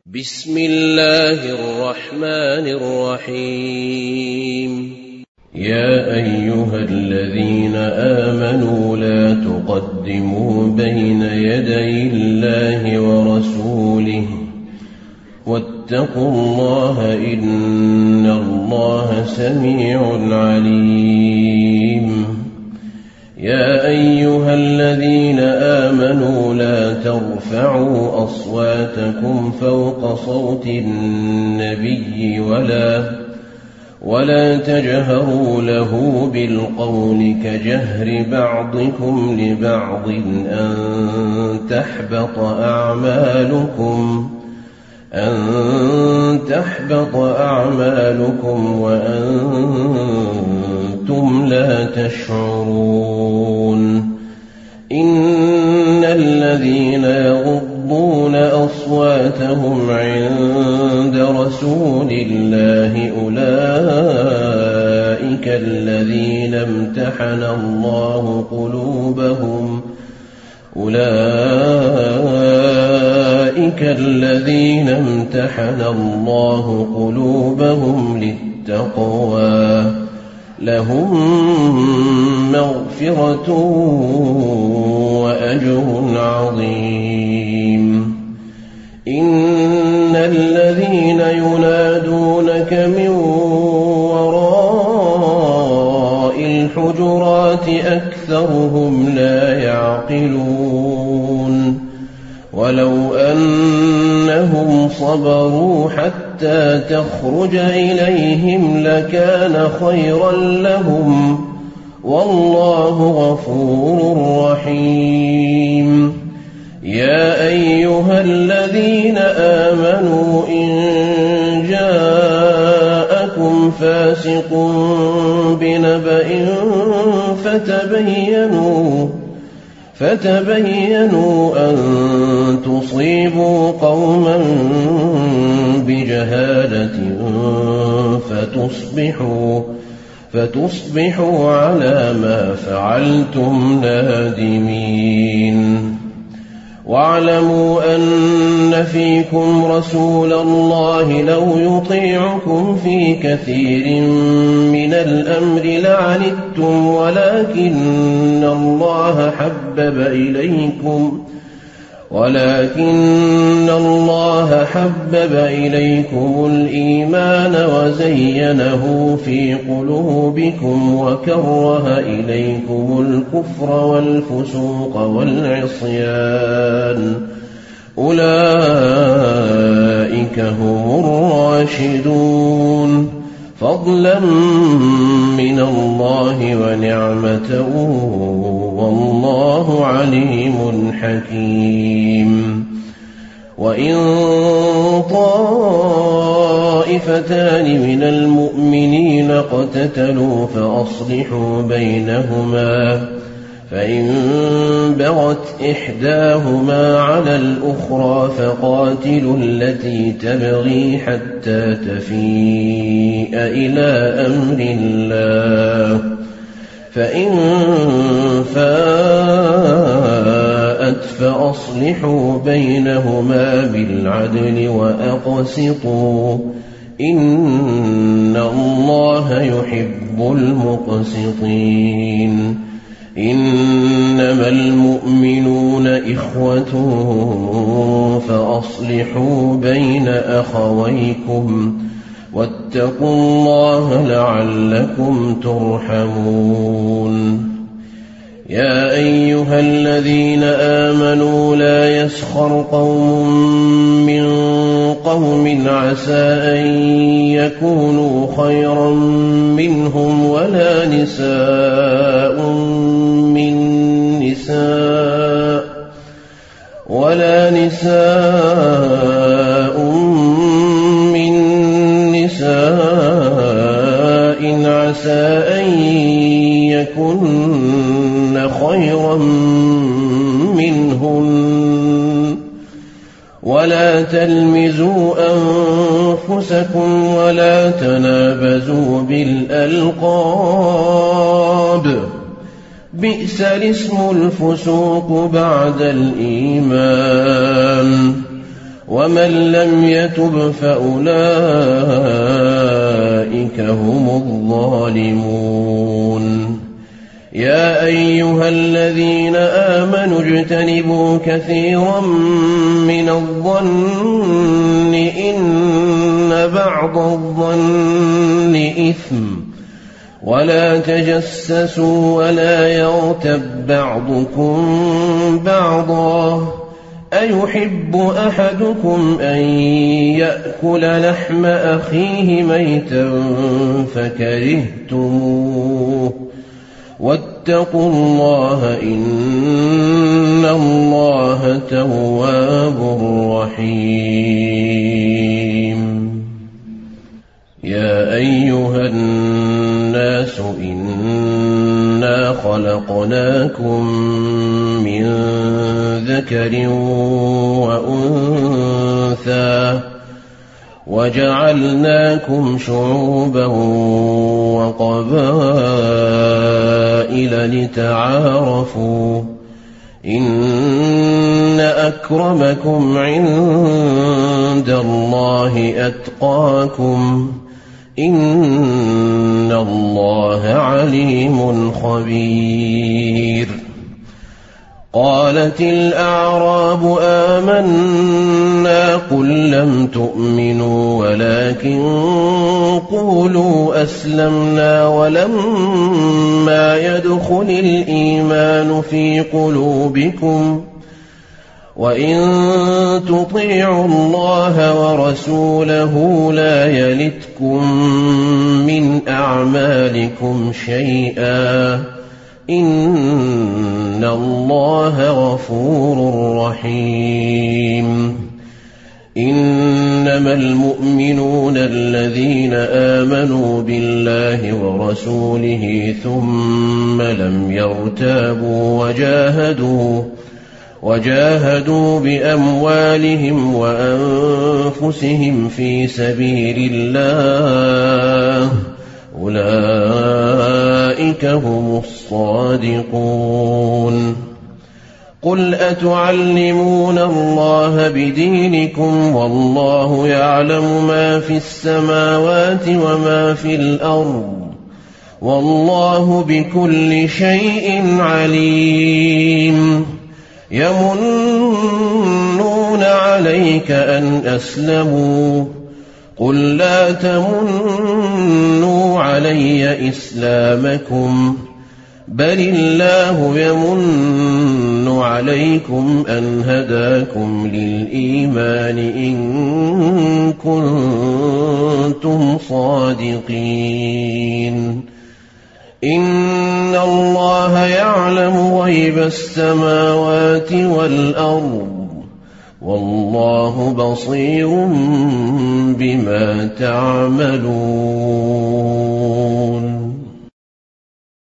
بسم الله الرحمن الرحيم. يا أيها الذين آمنوا لا تقدموا بين يدي الله ورسوله واتقوا الله إن الله سميع عليم. يا أيها الذين آمنوا لا ترفعوا أصواتكم فوق صوت النبي ولا تجهروا له بالقول كجهر بعضكم لبعض أن تحبط أعمالكم وأنتم لا تشعرون. إن الذين يغضون أصواتهم عند رسول الله أولئك الذين امتحن الله قلوبهم للتقوى لهم مغفرة وأجر عظيم. إن الذين ينادونك من وراء الحجرات أكثرهم لا يعقلون. ولو أنهم صبروا حتى تخرج إليهم لكان خيرا لهم والله غفور رحيم. يا أيها الذين آمنوا إن جاءكم فاسق بنبأ فتبينوا أن تصيبوا قوما بجهالة فتصبحوا على ما فعلتم نادمين. واعلموا أن فيكم رسول الله لو يطيعكم في كثير من الأمر لعنتم ولكن الله حبب إليكم الإيمان وزينه في قلوبكم وكره إليكم الكفر والفسوق والعصيان أولئك هم الراشدون فضلا من الله ونعمة والله عليم حكيم. وإن طائفتان من المؤمنين اقتتلوا فأصلحوا بينهما فإن بغت إحداهما على الأخرى فقاتلوا التي تبغي حتى تفيء إلى أمر الله فإن فاءت فأصلحوا بينهما بالعدل وأقسطوا إن الله يحب المقسطين. إنما المؤمنون إخوة فأصلحوا بين أخويكم واتقوا الله لعلكم ترحمون. يا أيها الذين آمنوا لا يسخر قوم من قوم عسى أن يكونوا خيرا منهم ولا نساء من نساء عسى أن يكن خيرا منهن ولا تلمزوا أنفسكم ولا تنابزوا بالألقاب بئس الاسم الفسوق بعد الإيمان ومن لم يتب فأولئك هم الظالمون. يا أيها الذين آمنوا اجتنبوا كثيرا من الظن إن بعض الظن إثم ولا تجسسوا ولا يغتب بعضكم بعضا أيحب أحدكم أن يأكل لحم أخيه ميتا فكرهتموه واتقوا الله إن الله تواب رحيم. يا أيها الناس إنا خلقناكم من ذكر وأنثى وجعلناكم شعوبا وقبائل لتعارفوا إن أكرمكم عند الله أتقاكم إن الله عليم خبير. قالت الأعراب آمنا قل لم تؤمنوا ولكن قولوا أسلمنا ولما يدخل الإيمان في قلوبكم وإن تطيعوا الله ورسوله لا يلتكم من أعمالكم شيئا إن الله غفور رحيم. إنما المؤمنون الذين آمنوا بالله ورسوله ثم لم يرتابوا وجاهدوا بأموالهم وأنفسهم في سبيل الله أولئك هم الصادقون. قل أتعلمون الله بدينكم والله يعلم ما في السماوات وما في الأرض والله بكل شيء عليم. يمنون عليك أن أسلموا قل لا تمنوا علي إسلامكم بل الله يمن عليكم أن هداكم للإيمان إن كنتم صادقين. إن الله يعلم غيب السماوات والأرض والله بصير بما تعملون.